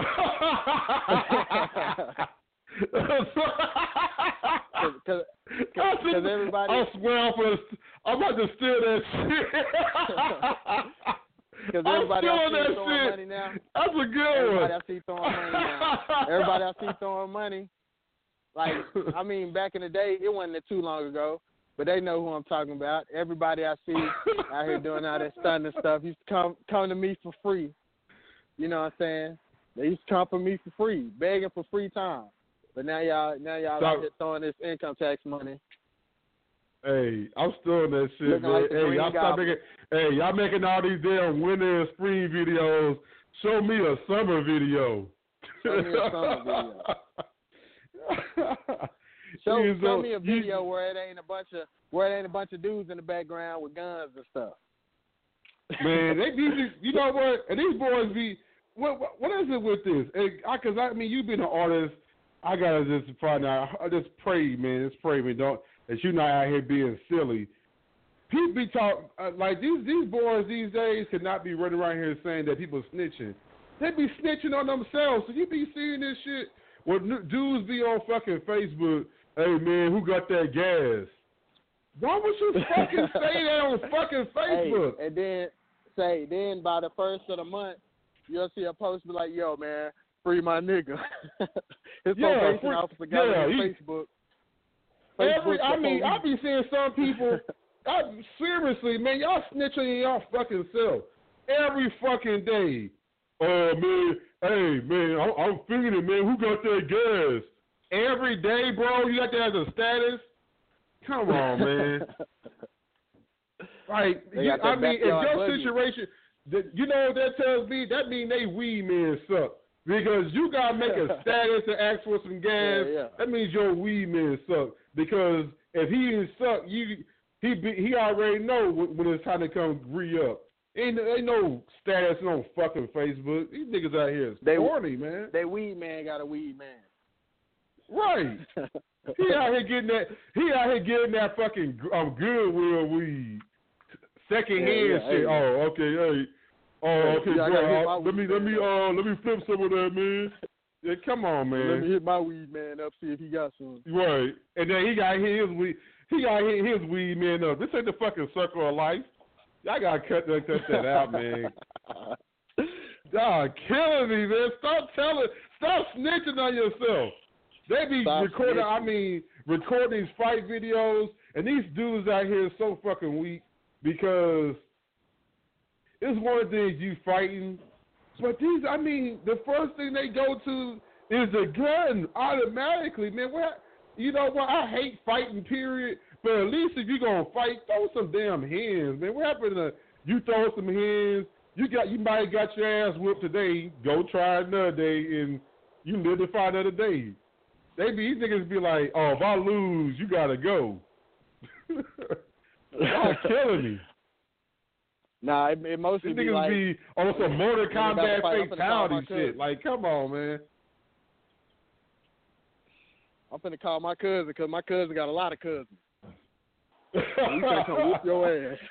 Because everybody, I swear I'm, gonna, I'm about to steal that shit. Because everybody I see throwing shit. money now. That's a good everybody one. I see throwing money now. Everybody I see throwing money. Like, I mean, back in the day, it wasn't too long ago, but they know who I'm talking about. Everybody I see out here doing all that stunning stuff used to come come to me for free. You know what I'm saying? They used to come for me for free, begging for free time. But now y'all, now y'all so, out here throwing this income tax money. Hey, I'm still in that shit, Looking man. like the Hey, Green y'all stop Goblin. making. Hey, y'all making all these damn winter and spring videos. Show me a summer video. Show me a summer video. Show, You show know, me a you- video where it ain't a bunch of where it ain't a bunch of dudes in the background with guns and stuff. Man, they these, you know what? And these boys be what? What, what is it with this? Because I, I mean, you being an artist, I gotta just find out. I just pray, man. Just pray, man. Don't that you not out here being silly. People be talk uh, like these these boys these days could not be running around here saying that people snitching. They be snitching on themselves. So you be seeing this shit when dudes be on fucking Facebook. Hey man, who got that gas? Why would you fucking say that on fucking Facebook? Hey, and then say then by the first of the month, you'll see a post be like, "Yo, man, free my nigga." His Yeah, probation free- officer got yeah, on he- Facebook. Every, Facebook I mean, I police. be seeing some people. I, seriously, man, y'all snitching in y'all fucking self every fucking day. Oh man, hey man, I'm, I'm feeling it, man. Who got that gas? Every day, bro. You got that as a status? Come on, man. Like, They you, got that I mean, in backyard your budget. situation, that, you know what that tells me? That means they weed men suck. Because you got to make a status and ask for some gas. Yeah, yeah. That means your weed man suck. Because if he didn't suck, you he be, he already know when, when it's time to come re-up. Ain't, ain't no status on fucking Facebook. These niggas out here is They- corny, man. They weed man got a weed man. Right. He out here getting that. He out here getting that fucking um, Goodwill weed, second hand Yeah, yeah, shit. hey. Oh, okay, hey. Oh, Hey, okay, yeah, I gotta hit bro. my uh, Let me, weed let me, man uh, let me flip some of that, man. Yeah, come on, man. Let me hit my weed man up, see if he got some. Right, and then he got his weed. He got his, his weed man up. This ain't the fucking circle of life. Y'all gotta cut that, cut that out, man. Y'all killing me, man. Stop telling. Stop snitching on yourself. They be Stop recording. snitching. I mean, recording these fight videos, and these dudes out here are so fucking weak because it's one thing you fighting, but these. I mean, the first thing they go to is the gun automatically, man. What? You know what? I hate fighting, period. But at least if you're gonna fight, throw some damn hands, man. What happened to you throw some hands? You got you might have got your ass whipped today. Go try another day, and you live to fight another day. They be these niggas be like, oh, if I lose, you gotta go. Y'all killing me. Nah, it, it mostly These be niggas like be on some Mortal when they about to Kombat fight, I'm finna call my fatality shit. cousin. Like, come on, man. I'm finna call my cousin because my cousin got a lot of cousins. We finna come whoop your ass.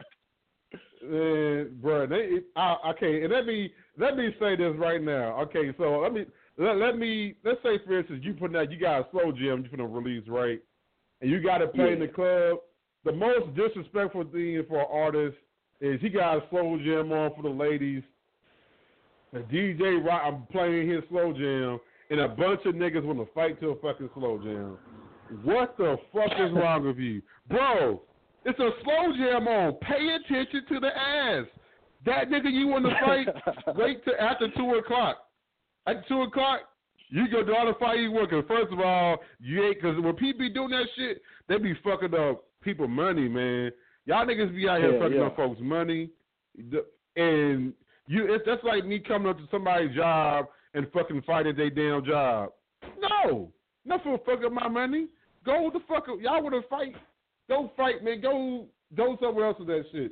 Man, bro, they, I, okay, and let me let me say this right now. Okay, so let me let, let me let's say for instance, you put out you got a slow jam you finna release, right? And you got to play in the Yeah. club. The most disrespectful thing for an artist is he got a slow jam on for the ladies. The D J, right? I'm playing his slow jam, and a bunch of niggas want to fight to a fucking slow jam. What the fuck is wrong with you, bro? It's a slow jam on. Pay attention to the ass. That nigga you want to fight, wait till after two o'clock. At two o'clock, you go do all the fight you want. Cause first of all, you ain't because when people be doing that shit, they be fucking up people money, man. Y'all niggas be out here Yeah, fucking yeah. up folks' money, and you. It's that's like me coming up to somebody's job and fucking fighting their damn job. No, not for fucking my money. Go the fuck up. Y'all want to fight? Go fight, man. Go go somewhere else with that shit.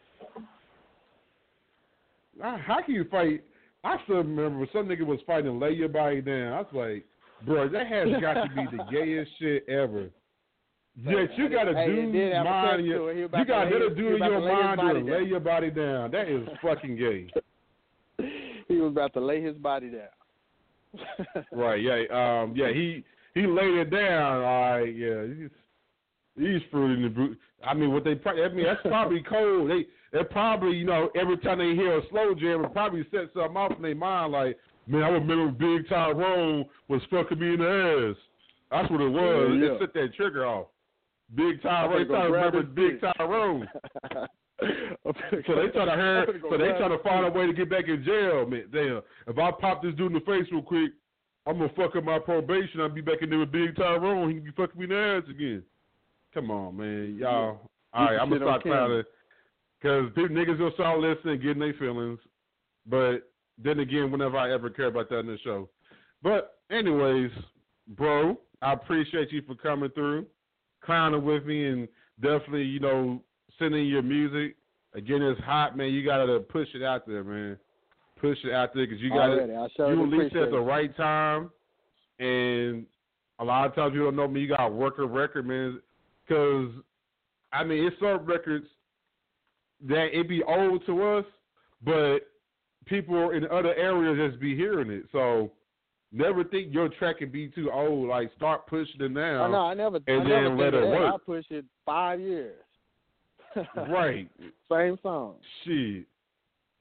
How can you fight? I still remember some nigga was fighting lay your body down. I was like, bro, that has got to be the gayest shit ever. Yes, you got to Hey, it do did have a mind touch your, to it. He you about to got lay to his- do he in about to your lay his mind body to lay down. your body down. That is fucking gay. He was about to lay his body down. Right, yeah, um, yeah, he he laid it down. All right, yeah, he's he's fruity in the brute. I mean, what they probably, I mean, that's probably cold. They they probably, you know, every time they hear a slow jam, it probably set something off in their mind. Like, man, I remember Big Tyrone was fucking me in the ass. That's what it was. Yeah, yeah. It set that trigger off. Big I'm Tyrone. They finna go trying to grab remember his Big bitch. Tyrone. I'm finna So go- they trying to I'm hurt. finna go So they grab trying to his find a bitch. way to get back in jail. Man, damn. If I pop this dude in the face real quick, I'm gonna fuck up my probation. I'll be back in there with Big Tyrone. He can be fucking me in the ass again. Come on, man, y'all. All right, the I'm gonna shit on start clowning camera. because niggas gonna start listening, and getting their feelings. But then again, whenever I ever care about that in the show. But anyways, bro, I appreciate you for coming through, clowning with me, and definitely, you know, sending your music. Again, it's hot, man. You gotta push it out there, man. Push it out there because you got Already, I sure you released it appreciate at the it. right time, and a lot of times you don't know me. You got to work a record, man. Because I mean, it's some records that it be old to us, but people in other areas just be hearing it. So never think your track can be too old. Like start pushing it now. Oh, no, I never, I and never then think let of it that. I work. push it five years. Right. Same song. Shit.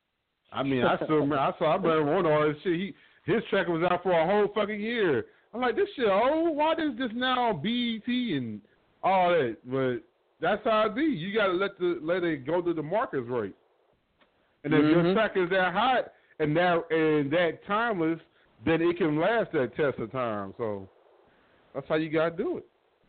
I mean, I still remember. I saw. I remember one artist. Shit, he his track was out for a whole fucking year. I'm like, this shit. Oh, why is this now on B E T and all that? But that's how it be. You gotta let the let it go to the markets right. And if Mm-hmm. your track is that hot and that and that timeless, then it can last that test of time. So that's how you gotta do it.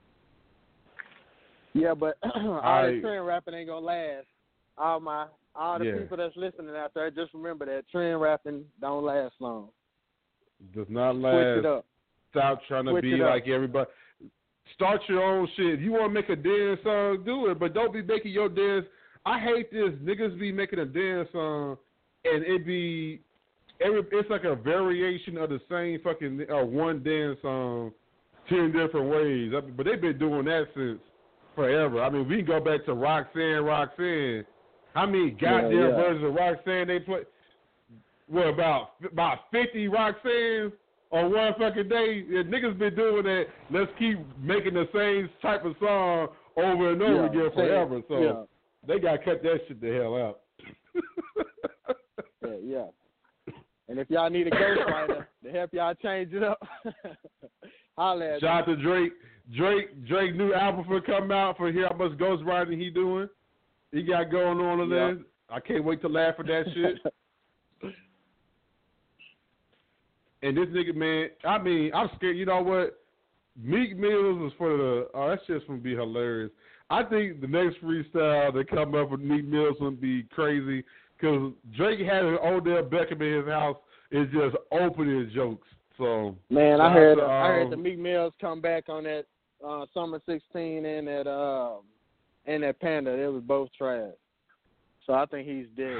Yeah, but all I- that trend rapping ain't gonna last. All my all the Yeah. people that's listening out there, just remember that trend rapping don't last long. Does not Switch last. it up. Stop trying to Switch be it up. like everybody. Start your own shit. If you want to make a dance song, do it. But don't be making your dance. I hate this. Niggas be making a dance song, and it be every. It's like a variation of the same fucking uh, one dance song, ten different ways. I- But they've been doing that since forever. I mean, we can go back to Roxanne, Roxanne. How many goddamn yeah. versions of Roxanne they play? What, about about fifty Roxannes on one fucking day? Yeah, niggas been doing that. Let's keep making the same type of song over and over Yeah, again same. forever. So Yeah. they got to cut that shit the hell out. Yeah, yeah. And if y'all need a ghostwriter to help y'all change it up, holla at Shout out to Drake. Drake, Drake new album for come out for hear how much ghostwriting he doing. He got going on in there. Yep. I can't wait to laugh at that shit. And this nigga, man, I mean, I'm scared. You know what? Meek Mills is for the. Oh, that shit's gonna be hilarious. I think the next freestyle that come up with Meek Mills gonna be crazy because Drake had an Odell Beckham in his house is just opening jokes. So Man, I shout heard out to, I heard um, the Meek Mills come back on that uh, Summer sixteen and that um and that Panda. It was both trash. So I think he's dead.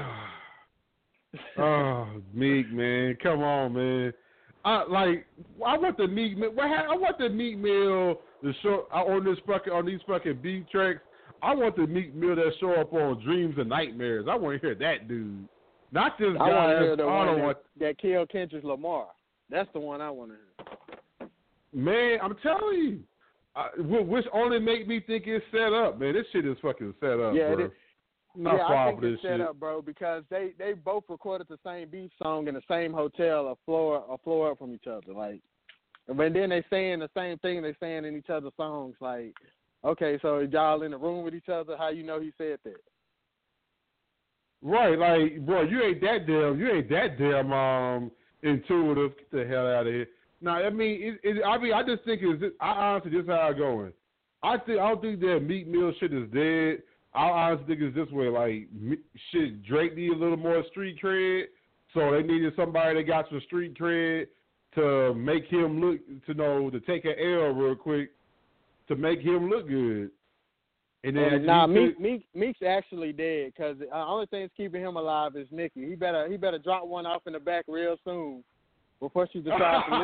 Oh, Meek, man, come on, man. I like. I want the Meek. Mill- What ha- I want the Meek Mill to show uh, on this fucking on these fucking beat tracks. I want the Meek Mill that show up on Dreams and Nightmares. I want to hear that dude, not this I guy. want to hear the I one don't that, want. that killed Kendrick Lamar. That's the one I want to hear. Man, I'm telling you, I, wh- which only make me think it's set up. Man, this shit is fucking set up, Yeah, bro. it is. Not Yeah, far I for think it's this set shit. up, bro, because they, they both recorded the same beat song in the same hotel, a floor a floor up from each other. Like, and then they saying the same thing they saying in each other's songs. Like, okay, so y'all in the room with each other? How you know he said that? Right, like, bro, you ain't that damn, you ain't that damn um intuitive. Get the hell out of here. Now, I mean, it, it, I mean, I just think it's. I honestly, this is how it's going. I think I don't think that Meek Mill shit is dead. I honestly think it's this way. Like, me- shit, Drake need a little more street cred, so they needed somebody that got some street cred to make him look, to know, to take an L real quick, to make him look good. And then And nah, he Meek, took- Meek Meek's actually dead because the uh, only thing that's keeping him alive is Nicki. He better he better drop one off in the back real soon before she decides to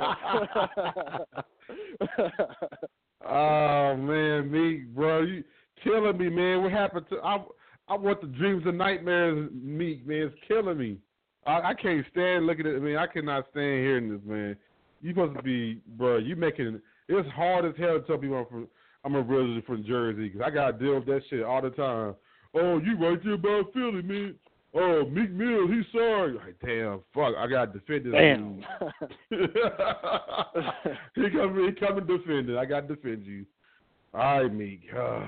leave him. Oh man, Meek, bro, you killing me, man. What happened to I? I want the Dreams and Nightmares, Meek, man. It's killing me. I, I can't stand looking at. I mean, I cannot stand hearing this, man. You supposed to be, bro. You making it's hard as hell to tell people I'm from. I'm originally from Jersey because I gotta deal with that shit all the time. Oh, you right there about Philly, man. Oh, Meek Mill, he's sorry. Like, damn, fuck, I gotta defend this. Damn. dude. he come, he come and defend it. I gotta defend you. All right, Meek. Uh,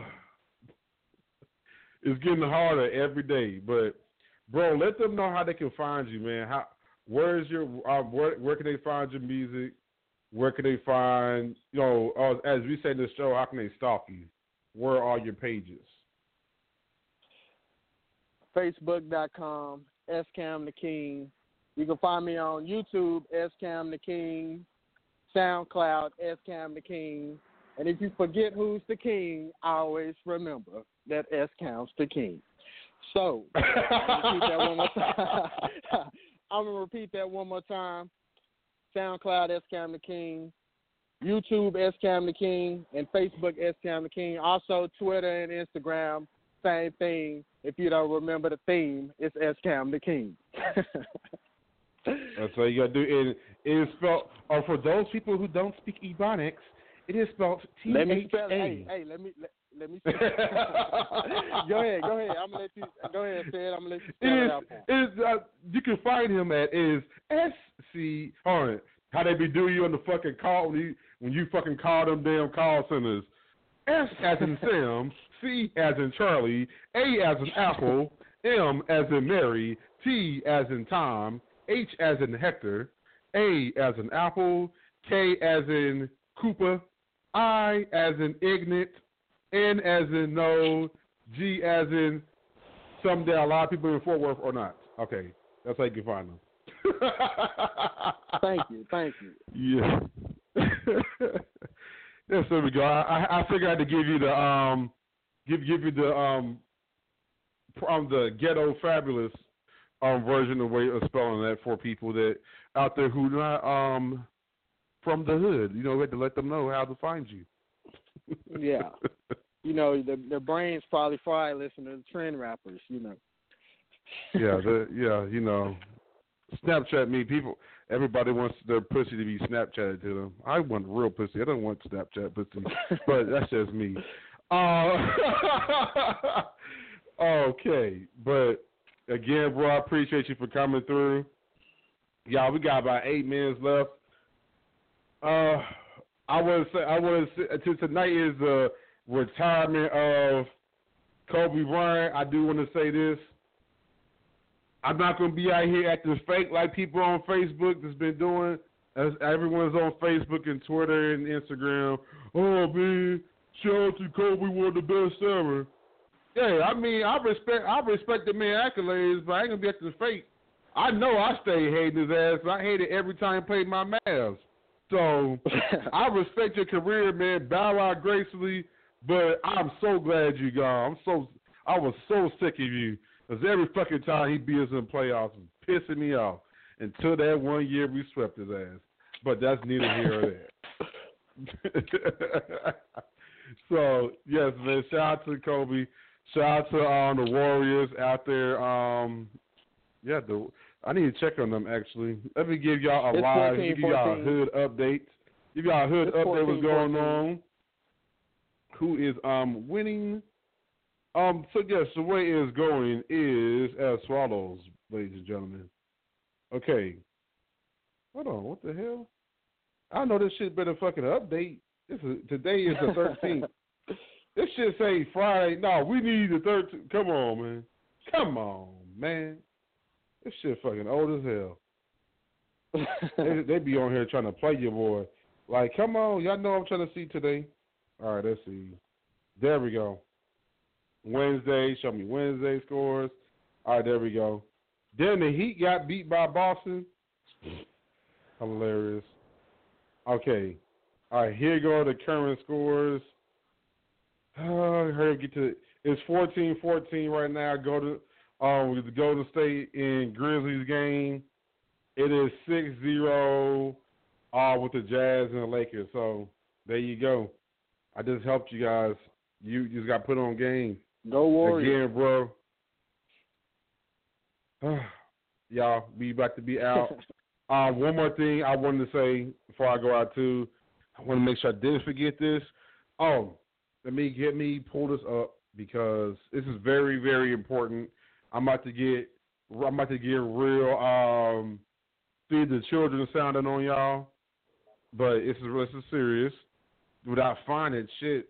it's getting harder every day, but bro, let them know how they can find you, man. How? Where is your? Uh, where, where can they find your music? Where can they find? You know, uh, as we say in the show, how can they stalk you? Where are your pages? Facebook dot com, S Cam the King. You can find me on YouTube, S Cam the King, SoundCloud, S Cam the King. And if you forget who's the king, always remember that S Cam's the king. So, I'm gonna repeat that one more time. I'm gonna repeat that one more time. SoundCloud, S Cam the King. YouTube, S Cam the King, and Facebook, S Cam the King. Also, Twitter and Instagram, same thing. If you don't remember the theme, it's S Cam the King. That's all you gotta do. And it's spelled. Or for those people who don't speak Ebonics, It is spelled T H A. Let me spell it. Hey, hey, let me let, let me. Spell it. Go ahead, go ahead. I'm gonna let you. Go ahead, say it. I'm gonna let you spell it, it it is, out for me. it is, uh, you can find him at is S C. Hold on. How they be doing you on the fucking call when you when you fucking call them damn call centers. S as in Sam, C as in Charlie, A as in Apple, M as in Mary, T as in Tom, H as in Hector, A as in Apple, K as in Cooper, I as in Ignat, N as in No, G as in someday a lot of people in Fort Worth or not. Okay, that's how you can find them. Thank you, thank you. Yeah. Yes, there we go. I, I figured I had to give you the um, give give you the um, from the ghetto fabulous um version of way of spelling that for people that out there who not um from the hood. You know, we had to let them know how to find you. Yeah. You know, the their brains probably fried listening to the trend rappers. You know. Yeah, the, yeah, you know. Snapchat me, people. Everybody wants their pussy to be Snapchatted to them. I want real pussy. I don't want Snapchat pussy, but that's just me. Uh, okay, but again, bro, I appreciate you for coming through. Y'all, we got about eight minutes left. Uh, I want to say, I want to say, tonight is the retirement of Kobe Bryant. I do want to say this. I'm not going to be out here acting fake like people on Facebook that's been doing. As everyone's on Facebook and Twitter and Instagram. Oh, man, shout out to Kobe, one of the best ever. Yeah, I mean, I respect I respect the man accolades, but I ain't going to be acting fake. I know I stay hating his ass, but I hate it every time he played my Mavs. So I respect your career, man. Bow out gracefully, but I'm so glad you gone. I'm so I was so sick of you. Because every fucking time he beat us in the playoffs was pissing me off until that one year we swept his ass. But that's neither here or there. So, yes, man, shout out to Kobe. Shout out to um, the Warriors out there. Um, yeah, the, I need to check on them, actually. Let me give y'all a It's live, fourteen, give y'all a hood update. Give y'all a hood It's update fourteen, what's going fourteen. on. Who is um winning? Um, so yes, the way it's going is as follows, ladies and gentlemen. Okay. Hold on, what the hell? I know this shit better fucking update. This is today is the thirteenth. This shit say Friday. No, we need the thirteenth. Come on, man. Come on, man. This shit fucking old as hell. they, they be on here trying to play your boy. Like, come on, y'all know I'm trying to see today. All right, let's see. There we go. Wednesday, show me Wednesday scores. All right, there we go. Then the Heat got beat by Boston. Hilarious. Okay. All right, here go the current scores. Uh, here get to it's fourteen fourteen right now. Go to um with the Golden State in Grizzlies game. It is six zero uh, with the Jazz and the Lakers. So there you go. I just helped you guys. You just got put on game. Go Warriors. Again, bro. Y'all, we about to be out. uh, one more thing I wanted to say before I go out, too. I want to make sure I didn't forget this. Oh, let me get me pull this up because this is very, very important. I'm about to get I'm about to get real um feed the children sounding on y'all. But this is this is serious. Without finding shit.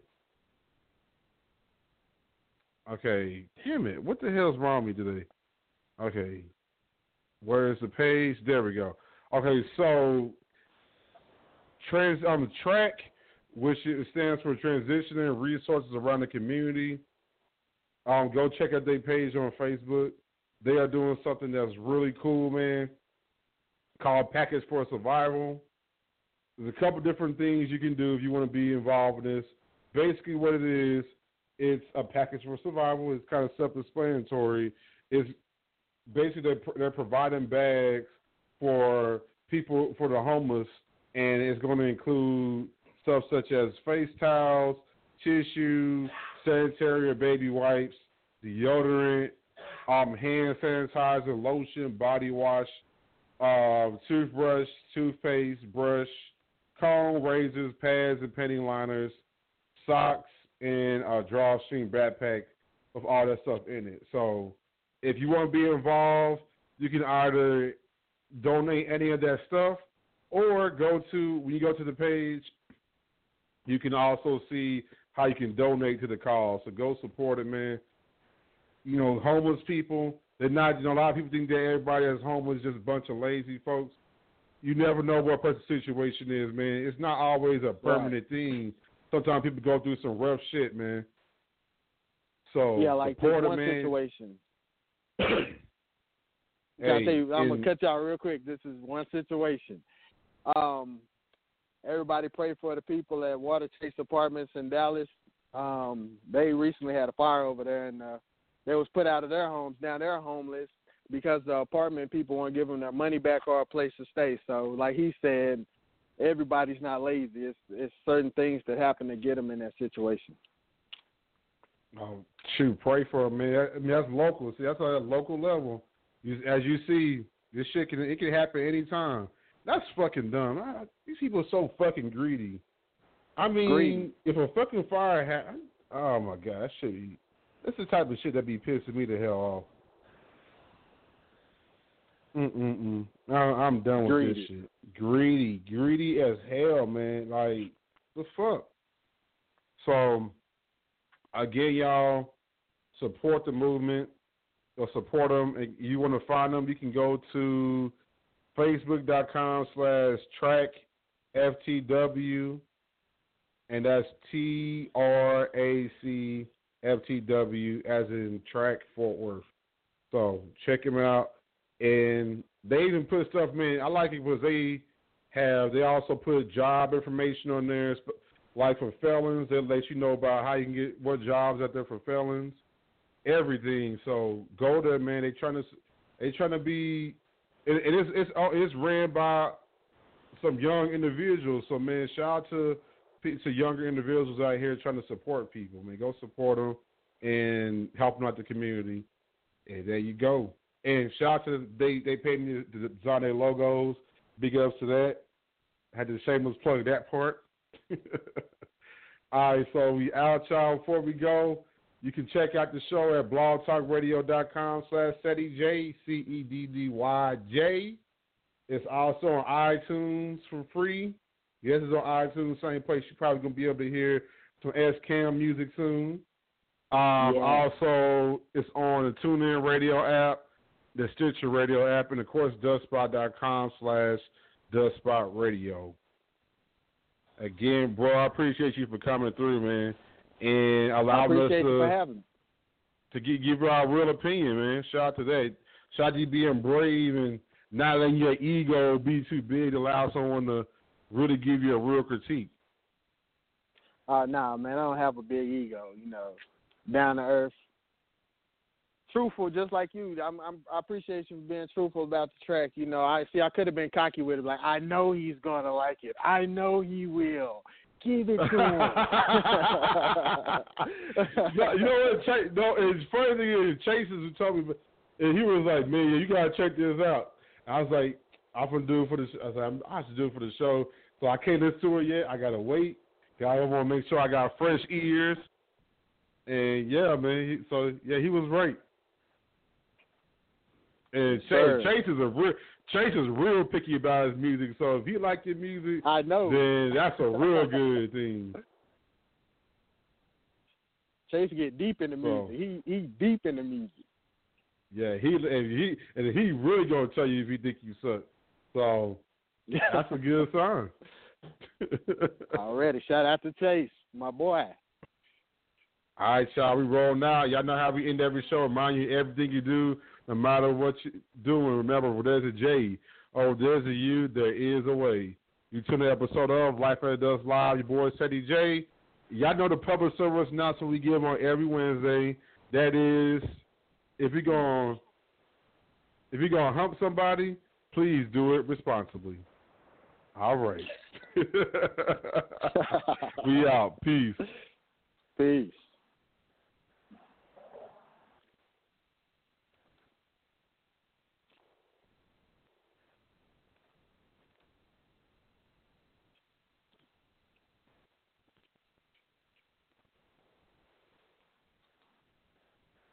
Okay, damn it. What the hell's wrong with me today? Okay. Where is the page? There we go. Okay, so trans on um, the track, which it stands for Transitioning Resources Around the Community. Um, go check out their page on Facebook. They are doing something that's really cool, man, called Package for Survival. There's a couple different things you can do if you want to be involved in this. Basically what it is, it's a package for survival. It's kind of self-explanatory. It's basically they're, they're providing bags for people, for the homeless, and it's going to include stuff such as face towels, tissue, sanitary or baby wipes, deodorant, um, hand sanitizer, lotion, body wash, uh, toothbrush, toothpaste, brush, comb, razors, pads, and panty liners, socks, and a drawstring backpack with all that stuff in it. So if you want to be involved, you can either donate any of that stuff or go to, when you go to the page, you can also see how you can donate to the cause. So go support it, man. You know, homeless people, they're not, you know, a lot of people think that everybody that's homeless is just a bunch of lazy folks. You never know what a person's situation is, man. It's not always a permanent right. thing. Sometimes people go through some rough shit, man. So yeah, like this support one it, man. situation. Hey, I'll tell you, I'm in, gonna cut y'all real quick. This is one situation. Um, everybody pray for the people at Water Chase Apartments in Dallas. Um, they recently had a fire over there, and uh, they was put out of their homes. Now they're homeless because the apartment people won't give them their money back or a place to stay. So, like he said, everybody's not lazy. It's, it's certain things that happen to get them in that situation. Oh, shoot, pray for them, man. I mean, that's local. See, that's on a local level. You, as you see, this shit can it can happen anytime. That's fucking dumb. I, these people are so fucking greedy. I mean, greedy. If a fucking fire happens, oh my god, that shit. Be, that's the type of shit that be pissing me the hell off. Mm mm mm. I, I'm done with greedy. this shit. Greedy, greedy as hell, man. Like the fuck. So again, y'all support the movement. Or support them. If you want to find them, you can go to facebook.com slash track FTW, and that's T R A C F T W as in track Fort Worth. So check them out. And they even put stuff, man, I like it because they have, they also put job information on there, like for felons. They'll let you know about how you can get, what jobs out there for felons. Everything. So go there, man. They trying to, they trying to be. It, it is. It's. It's ran by some young individuals. So man, shout out to to younger individuals out here trying to support people. Man, go support them and help them out the community. And there you go. And shout out to they. They paid me to design their logos. Big ups to that. Had to shameless plug that part. All right. So we out, y'all. Before we go, you can check out the show at blogtalkradio.com slash Ceddy J, C E D D Y J. It's also on iTunes for free. Yes, it's on iTunes, same place you're probably going to be able to hear some S-Cam music soon. Um, yeah. Also, it's on the TuneIn Radio app, the Stitcher Radio app, and, of course, dustspot.com slash dustspot Again, bro, I appreciate you for coming through, man. And allow us to, to give, give our real opinion, man. Shout out to that. Shout out to you being brave and not letting your ego be too big to allow someone to really give you a real critique. Uh, nah, man, I don't have a big ego. You know, down to earth, truthful, just like you. I'm, I'm, I appreciate you being truthful about the track. You know, I see. I could have been cocky with it, like I know he's gonna like it. I know he will. Give it to him. no, you know what? Chase, no, it's funny thing is Chase is told me, and he was like, "Man, you gotta check this out." I was like, "I'm gonna do it for the." I was like, "I have to do it for the show." So I can't listen to it yet. I gotta wait. I want to make sure I got fresh ears. And yeah, man. He, so yeah, he was right. And Chase, Chase is a real Chase is real picky about his music. So if he likes your music, I know, then that's a real good thing. Chase get deep in the music. So, he he deep in the music. Yeah, he and he and he really gonna tell you if he think you suck. So that's a good sign. Already, shout out to Chase, my boy. All right, y'all, we roll now. Y'all know how we end every show. Remind you, everything you do, no matter what you're doing, remember, where there's a J, oh, there's a U, there is a way. You tune in to episode of Life After Dusk Live, your boy, Ceddy J. Y'all know the public service announcement we give on every Wednesday. That is, if you're going if you're gonna hump somebody, please do it responsibly. All right. We out. Peace. Peace.